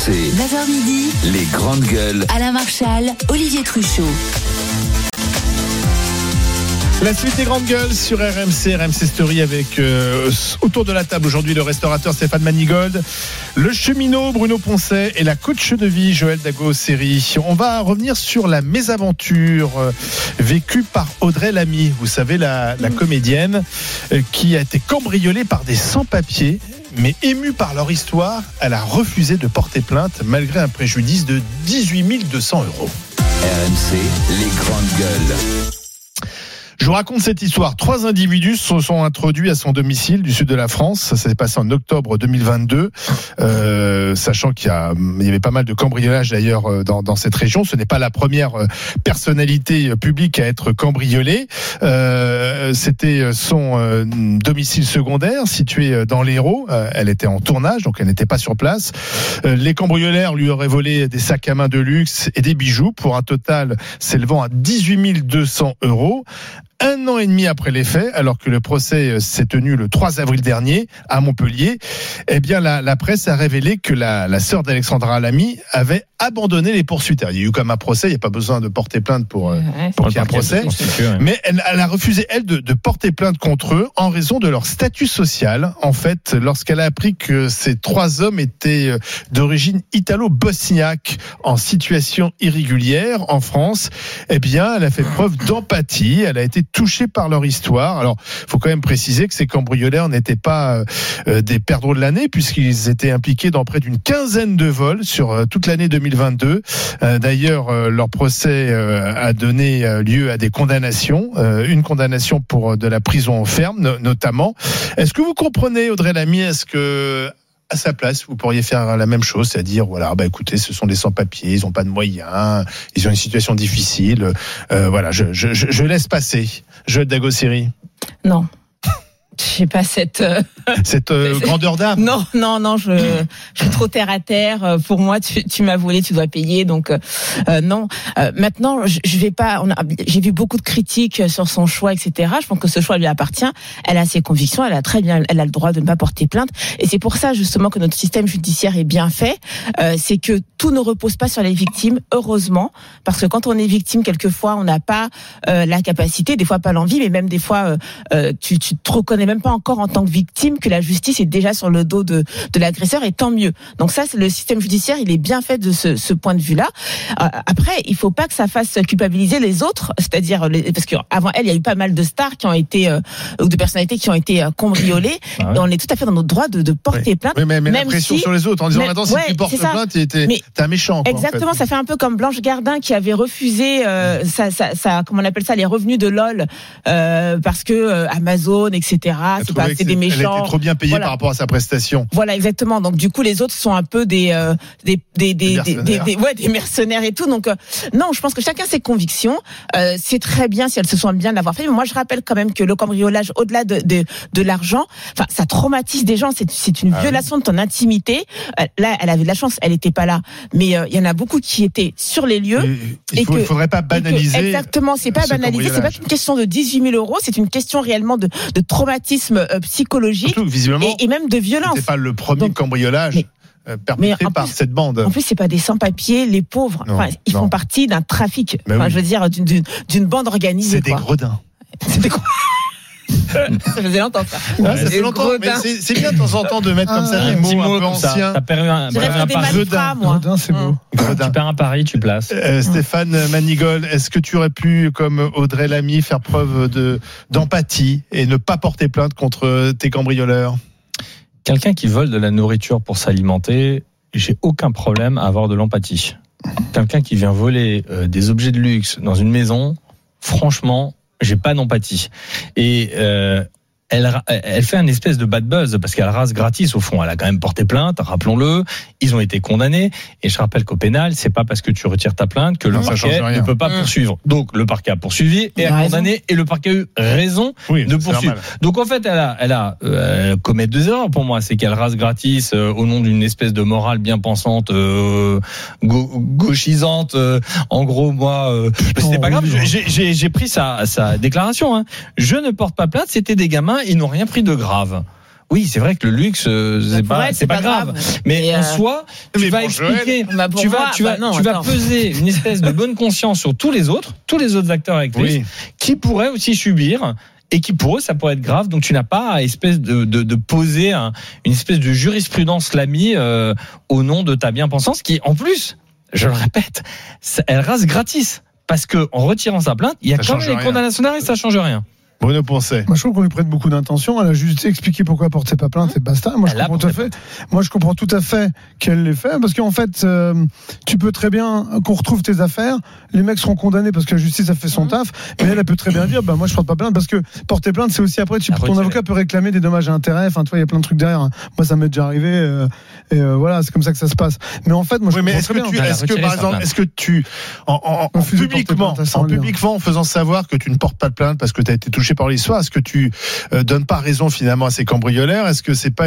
RMC, 9h midi, les grandes gueules. Alain Marchal, Olivier Truchot. La suite des grandes gueules sur RMC Story avec autour de la table aujourd'hui le restaurateur Stéphane Manigold, le cheminot Bruno Poncet et la coach de vie Joël Dago-Seri. On va revenir sur la mésaventure vécue par Audrey Lamy, vous savez la comédienne qui a été cambriolée par des sans-papiers. Mais émue par leur histoire, elle a refusé de porter plainte malgré un préjudice de 18 200 €. RMC, les grandes gueules. Je vous raconte cette histoire. 3 individus se sont introduits à son domicile du sud de la France. Ça s'est passé en octobre 2022, sachant qu'il y avait pas mal de cambriolages d'ailleurs dans cette région. Ce n'est pas la première personnalité publique à être cambriolée. C'était son domicile secondaire situé dans l'Hérault. Elle était en tournage, donc elle n'était pas sur place. Les cambrioleurs lui auraient volé des sacs à main de luxe et des bijoux pour un total s'élevant à 18 200 €. 1 an et demi après les faits, alors que le procès s'est tenu le 3 avril dernier à Montpellier, eh bien la presse a révélé que la sœur d'Alexandra Lamy avait abandonné les poursuites. Il y a eu comme un procès, il n'y a pas besoin de porter plainte pour qu'il y ait un procès. Mais elle a refusé, elle, de porter plainte contre eux en raison de leur statut social. En fait, lorsqu'elle a appris que ces 3 hommes étaient d'origine italo-bosniaque en situation irrégulière en France, eh bien, elle a fait preuve d'empathie. Elle a été touchés par leur histoire. Alors, il faut quand même préciser que ces cambrioleurs n'étaient pas des perdreaux de l'année, puisqu'ils étaient impliqués dans près d'une quinzaine de vols sur toute l'année 2022. D'ailleurs, leur procès a donné lieu à des condamnations, une condamnation pour de la prison ferme, notamment. Est-ce que vous comprenez, Audrey Lamy, est-ce que à sa place, vous pourriez faire la même chose, c'est-à-dire, voilà, écoutez, ce sont des sans-papiers, ils n'ont pas de moyens, ils ont une situation difficile, voilà, je laisse passer. Joël Dago-Seri. Non. Je n'ai pas cette grandeur d'âme. Non, je suis trop terre à terre. Pour moi, tu m'as volé, tu dois payer. Donc non. Maintenant, je vais pas. J'ai vu beaucoup de critiques sur son choix, etc. Je pense que ce choix lui appartient. Elle a ses convictions. Elle a le droit de ne pas porter plainte. Et c'est pour ça justement que notre système judiciaire est bien fait. C'est que tout ne repose pas sur les victimes, heureusement, parce que quand on est victime, quelquefois, on n'a pas la capacité, des fois pas l'envie, mais même des fois, tu te reconnais même pas encore en tant que victime que la justice est déjà sur le dos de l'agresseur, et tant mieux. Donc ça, c'est le système judiciaire, il est bien fait de ce point de vue-là. Après, il faut pas que ça fasse culpabiliser les autres, c'est-à-dire parce qu'avant elle, il y a eu pas mal de stars qui ont été ou de personnalités qui ont été cambriolées. Et on est tout à fait dans notre droit de porter plainte. Oui, mais la pression sur les autres en disant maintenant si tu portes plainte, t'es un méchant. Exactement, en fait. Ça fait un peu comme Blanche Gardin qui avait refusé comment on appelle ça, les revenus de LOL parce que Amazon, etc. C'est des méchants. Elle était trop bien payée par rapport à sa prestation. Voilà, exactement. Donc du coup, les autres sont un peu des mercenaires et tout. Donc non, je pense que chacun ses convictions. C'est très bien si elles se sont bien d'avoir fait. Mais moi, je rappelle quand même que le cambriolage, au-delà de l'argent, enfin, ça traumatise des gens. C'est une violation de ton intimité. Là, elle avait de la chance, elle n'était pas là. Mais il y en a beaucoup qui étaient sur les lieux. Il faudrait pas banaliser. Exactement, c'est pas banalisé. C'est pas une question de 18 000 €. C'est une question réellement de traumatisme psychologique. Surtout, visiblement, et même de violence. C'était pas le premier cambriolage perpétré par cette bande. En plus, c'est pas des sans-papiers, les pauvres. Ils font partie d'un trafic. Je veux dire, d'une bande organisée. C'est des gredins. Ça faisait longtemps, ça. Ça fait longtemps, mais c'est bien de temps en temps de mettre comme ça des mots un peu anciens. T'as perdu un pari. Gredin, c'est beau. Tu perds un pari, tu places. Stéphane Manigold, est-ce que tu aurais pu, comme Audrey Lamy, faire preuve d'empathie et ne pas porter plainte contre tes cambrioleurs? Quelqu'un qui vole de la nourriture pour s'alimenter, j'ai aucun problème à avoir de l'empathie. Quelqu'un qui vient voler des objets de luxe dans une maison, franchement, j'ai pas d'empathie. Et elle fait un espèce de bad buzz parce qu'elle rase gratis au fond. Elle a quand même porté plainte, rappelons-le. Ils ont été condamnés. Et je rappelle qu'au pénal, c'est pas parce que tu retires ta plainte que le parquet ne peut pas poursuivre. Donc le parquet a poursuivi et a condamné, et le parquet a eu raison de poursuivre. Donc en fait, elle commet 2 erreurs pour moi. C'est qu'elle rase gratis au nom d'une espèce de morale bien pensante, gauchisante. En gros, moi, c'était pas grave. J'ai pris sa déclaration. Je ne porte pas plainte. C'était des gamins. Ils n'ont rien pris de grave. Oui, c'est vrai que le luxe, c'est pas grave. Mais en soi, tu vas expliquer, tu vas peser une espèce de bonne conscience sur tous les autres acteurs et actrices qui pourraient aussi subir. Et qui pour eux ça pourrait être grave, donc tu n'as pas à espèce de poser une espèce de jurisprudence l'ami au nom de ta bien-pensance qui en plus, je le répète, elle rase gratis parce que en retirant sa plainte, il y a quand même les condamnations et ça change rien. Bruno Poncet. Moi, je trouve qu'on lui prête beaucoup d'intention. Elle a juste expliqué pourquoi elle portait pas plainte et basta. Moi, je comprends tout à fait qu'elle l'ait fait parce qu'en fait, tu peux très bien qu'on retrouve tes affaires. Les mecs seront condamnés parce que la justice a fait son taf. Mais elle peut très bien dire, moi, je porte pas plainte parce que porter plainte, c'est aussi après, ton avocat peut réclamer des dommages à intérêt. Enfin, toi, il y a plein de trucs derrière. Moi, ça m'est déjà arrivé. Et voilà, c'est comme ça que ça se passe. Mais en fait, moi, je comprends très bien. Est-ce que tu, publiquement, en faisant savoir que tu ne portes pas de plainte parce que tu as été touché par l'histoire, est-ce que tu donnes pas raison finalement à ces cambrioleurs? Est-ce que c'est pas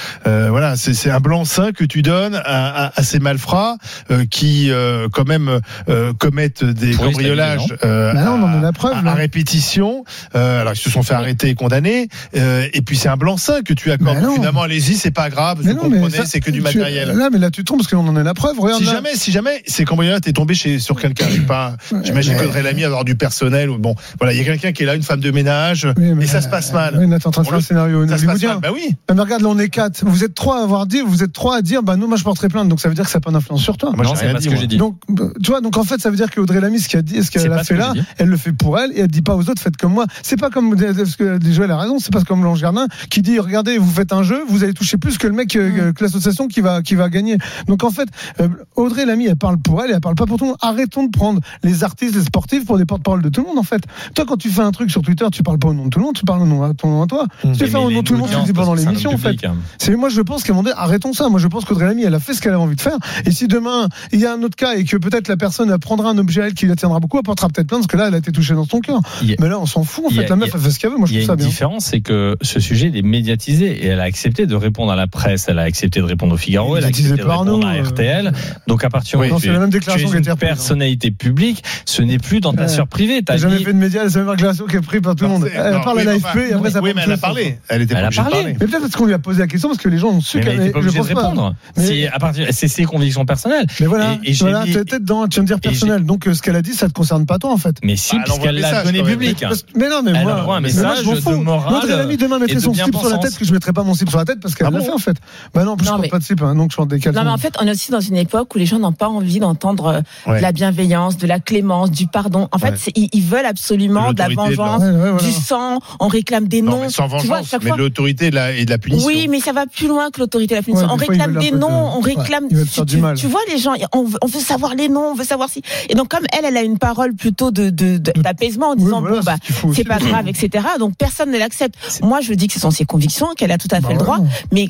c'est un blanc-seing que tu donnes à ces malfrats qui quand même commettent des cambriolages on en a la preuve, à répétition, alors ils se sont fait arrêter et condamner, et puis c'est un blanc-seing que tu accordes. Finalement, allez-y, c'est pas grave, vous comprenez, c'est que du matériel. Mais là tu tombes parce qu'on en a la preuve. Regarde, si jamais ces cambrioleurs t'es tombé sur quelqu'un, j'imagine qu'Audrey Lamy avoir du personnel, il y a quelqu'un qui est là, une femme de ménage. Et ça se passe mal. Oui, t'es en train de faire un scénario hollywoodien. Oui. Mais regarde, là, on est 4. Vous êtes 3 à dire, nous, moi, je porterai plainte. Donc, ça veut dire que ça n'a pas d'influence sur toi. Non, c'est pas ce que j'ai dit. Donc, tu vois, en fait, ça veut dire qu'Audrey Lamy, ce qu'elle a fait là, elle le fait pour elle et elle dit pas aux autres, faites comme moi. C'est pas comme, parce que Joël a raison, c'est pas comme Blanche Gardin qui dit, regardez, vous faites un jeu, vous allez toucher plus que le mec, que l'association qui va gagner. Donc, en fait, Audrey Lamy, elle parle pour elle et elle parle pas pour tout le monde. Arrêtons de prendre les artistes, les sportifs pour des porte-parole de tout le monde, en fait. Toi, quand tu fais un truc sur Twitter, tu parles pas au nom de tout le monde, tu parles au nom à toi. Tu fais au nom de tout le monde, tu le dis pendant l'émission, en fait. Moi, je pense qu'à un moment donné, arrêtons ça. Moi, je pense qu'Audrey Lamy, elle a fait ce qu'elle avait envie de faire. Et si demain, il y a un autre cas et que peut-être la personne prendra un objet à elle qui la tiendra beaucoup, elle portera peut-être plainte parce que là, elle a été touchée dans son cœur. Mais là, on s'en fout, en fait. La meuf, elle fait ce qu'elle veut. Moi, je trouve ça bien. La différence, c'est que ce sujet, il est médiatisé et elle a accepté de répondre à la presse, elle a accepté de répondre au Figaro, elle a accepté de répondre à RTL. Donc, à partir du moment où tu es une personnalité publique, ce n'est plus dans ta sphère privée. T'as jamais fait de médias, elle savait pas Glasso qui est pris par tout le monde. Elle parle à l'AFP et après ça. Oui, mais elle a parlé. Elle était obligée de parler. Mais peut-être parce qu'on lui a posé la question parce que les gens ont su qu'elle n'était pas obligée de répondre. C'est ses convictions personnelles. Mais voilà, tu viens de dire personnel. Donc ce qu'elle a dit, ça te concerne pas toi en fait. Mais si, puisqu'elle l'a donné public. Mais non, mais moi, elle envoie un message de morale. Audrey Lamy demain mettrait son slip sur la tête, que je mettrais pas mon slip sur la tête parce qu'elle l'a fait en fait. Bah non, en plus je porte pas de slip, donc je porte des caleçons. Non, mais en fait, on est aussi dans une époque où les gens n'ont pas envie d'entendre de la bienveillance, de la clémence, du pardon. En fait, ils veulent absolument de la vengeance, du sang. On réclame des noms. Sans vengeance, mais de l'autorité et de la punition. Oui, mais ça va plus loin que l'autorité et la punition. On réclame des noms, on réclame. Tu vois les gens, on veut savoir les noms, on veut savoir si. Et donc comme elle a une parole plutôt d'apaisement en disant c'est pas grave, etc. Donc personne ne l'accepte. Moi, je dis que ce sont ses convictions, qu'elle a tout à fait le droit, mais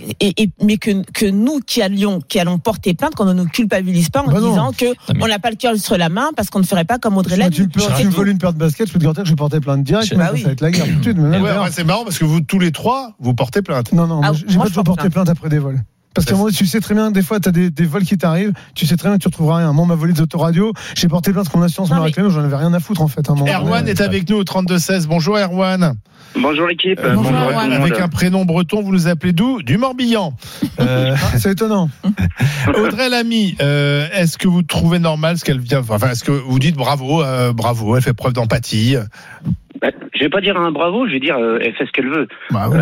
que nous qui allons porter plainte, qu'on ne nous culpabilise pas en disant que on n'a pas le cœur sur la main parce qu'on ne ferait pas comme Audrey Lamy. Tu me voles une paire de baskets, je peux te garantir que je vais porter plainte direct. Ça va être la guerre tout de suite. C'est marrant parce que vous tous les trois vous portez plainte. Non, j'ai pas toujours porté plainte après des vols. Parce que moi, tu sais très bien, des fois, t'as des vols qui t'arrivent, tu sais très bien que tu retrouveras rien. Moi, on m'a volé des autoradios, j'ai porté plainte, mon assurance m'a réclamé, j'en avais rien à foutre, en fait. Erwan est avec nous au 32-16. Bonjour, Erwan. Bonjour, l'équipe. Bonjour, Erwan. Avec un prénom breton, vous nous appelez d'où? Du Morbihan. C'est étonnant. Audrey Lamy, est-ce que vous trouvez normal ce qu'elle vient, est-ce que vous dites bravo, elle fait preuve d'empathie? Je vais pas dire un bravo, je vais dire elle fait ce qu'elle veut.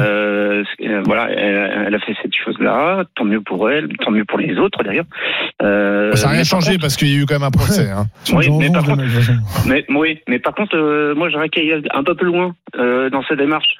Voilà, elle a fait cette chose-là, tant mieux pour elle, tant mieux pour les autres d'ailleurs. Ça n'a rien changé parce qu'il y a eu quand même un procès. Oui, mais par contre, moi j'aurais qu'à aller un peu plus loin dans sa démarche.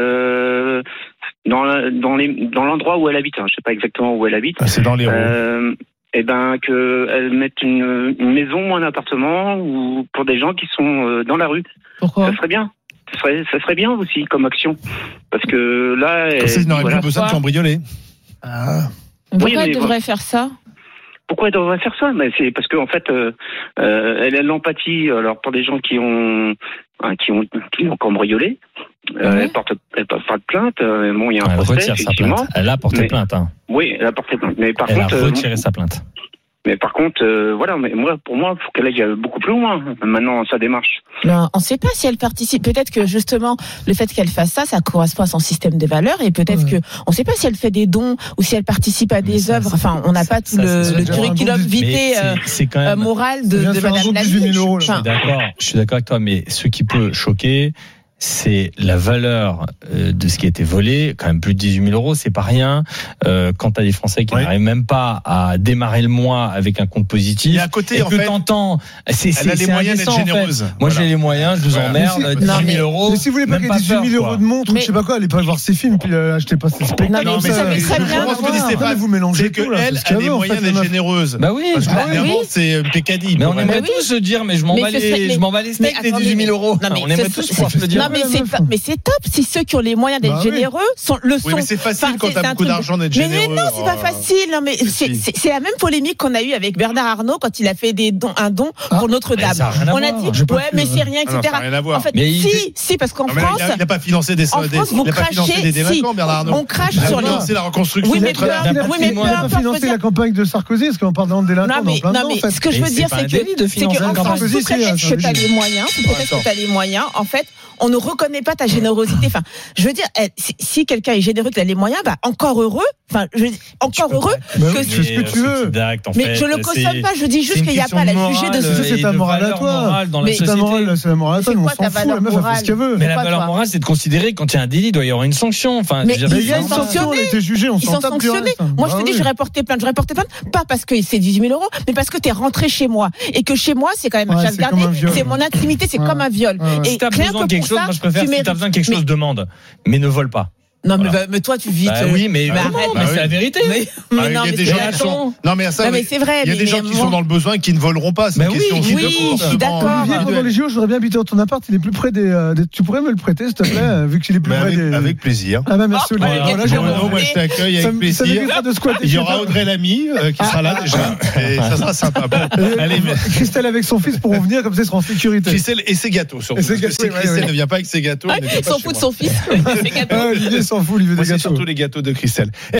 Dans l'endroit où elle habite, je sais pas exactement où elle habite. C'est dans l'Hérault. Qu'elle mette une maison ou un appartement ou pour des gens qui sont dans la rue. Pourquoi? Ça serait bien. Ça serait bien aussi comme action. Parce que là... Comme ça, ils n'auraient plus besoin de cambrioler. Pourquoi elle devrait faire ça? Pourquoi elle devrait faire ça? Mais c'est parce qu'en fait, elle a de l'empathie. Alors pour des gens qui ont cambriolé, elle porte pas de plainte. Bon, il y a un procès, effectivement. Elle a porté plainte. Oui, elle a porté plainte. Mais par contre, elle a retiré sa plainte. Mais par contre, voilà, mais pour moi, faut qu'elle aille beaucoup plus loin. Maintenant, sa démarche. Non, on ne sait pas si elle participe. Peut-être que justement, le fait qu'elle fasse ça correspond à son système de valeurs, et peut-être que on ne sait pas si elle fait des dons ou si elle participe à des œuvres. Enfin, on n'a pas tout le curriculum vitae moral de Madame Lamy. Je suis d'accord avec toi, mais ce qui peut choquer, c'est la valeur de ce qui a été volé. Quand même plus de 18 000 euros, c'est pas rien. Quand t'as des Français qui n'arrivent même pas à démarrer le mois avec un compte positif, et à côté, et en que fait, t'entends, elle a les moyens d'être généreuse. En fait. Moi, j'ai les moyens, je vous emmerde. 18 000 euros. Mais si vous voulez pas qu'il y ait 18 000 euros de montre, je sais pas quoi, allez pas voir ses films, puis achetez pas ses spectacles. Non, mais ça fait très bien. Vous mélangez tout. Elle a les moyens d'être généreuse. Bah oui. Parce que c'est Pécadi. Mais on aimerait tous se dire, mais je m'en bats les steaks des 18 000 euros. On aimerait tous pouvoir se le dire. Mais c'est top si ceux qui ont les moyens d'être généreux le sont. Oui, mais c'est facile quand t'as beaucoup d'argent d'être généreux. Mais non, c'est pas facile. Non, mais c'est la même polémique qu'on a eue avec Bernard Arnault quand il a fait un don pour Notre-Dame. On a dit, ouais, mais c'est rien, etc. En fait, si, parce qu'en France, il n'a pas financé des délinquants, Bernard Arnault. On crache sur les. C'est la reconstruction. Oui, mais peu importe. Financer la campagne de Sarkozy, est-ce qu'on parle d'un délinquant? Non, mais ce que je veux dire, c'est que en France, est-ce que tu as les moyens, peut-être que tu as les moyens, en fait, on ne reconnaît pas ta générosité. Enfin, je veux dire, si quelqu'un est généreux, qu'il a les moyens, bah encore heureux. Enfin, encore heureux que tu fais ce que tu veux. Mais je le cautionne pas. Je dis juste qu'il n'y a pas à la juger de ce. C'est ta morale à toi. C'est la morale à toi. On s'en fout. La meuf, elle fait ce qu'elle veut. Mais la valeur morale, c'est de considérer que quand il y a un délit, il doit y avoir une sanction. Enfin, mais il y a une sanction. Elle a été jugée. On s'en tape. Moi, je te dis, j'aurais porté plainte. Pas parce que c'est 18 000 euros, mais parce que t'es rentré chez moi et que chez moi, c'est quand même un chasse gardée. C'est mon intimité. C'est comme un viol. Et si t'as besoin de quelque chose, moi je préfère. Si t'as besoin de quelque chose, demande, mais ne vole pas. Non, mais toi, tu vis. Oui, mais c'est la vérité. Il y a des gens qui sont. Non, mais ça, c'est vrai. Il y a des gens qui sont dans le besoin qui ne voleront pas. C'est une question aussi de comportement. Je suis d'accord. Olivier, pendant les JO, je voudrais bien habiter dans ton appart. Il est plus près des. Tu pourrais me le prêter, s'il te plaît, vu qu'il est plus près des. Avec plaisir. Ah ben merci Olivier. Moi, je t'accueille avec plaisir. Il y aura Audrey Lamy qui sera là déjà. Et ça sera sympa. Allez, Christelle avec son fils pourront venir, comme ça, ils seront en sécurité. Christelle et ses gâteaux, surtout. Si Christelle ne vient pas avec ses gâteaux, il s'en fout de son fils. Olivier s'en fout, Olivier des gâteaux. Surtout les gâteaux de Christelle.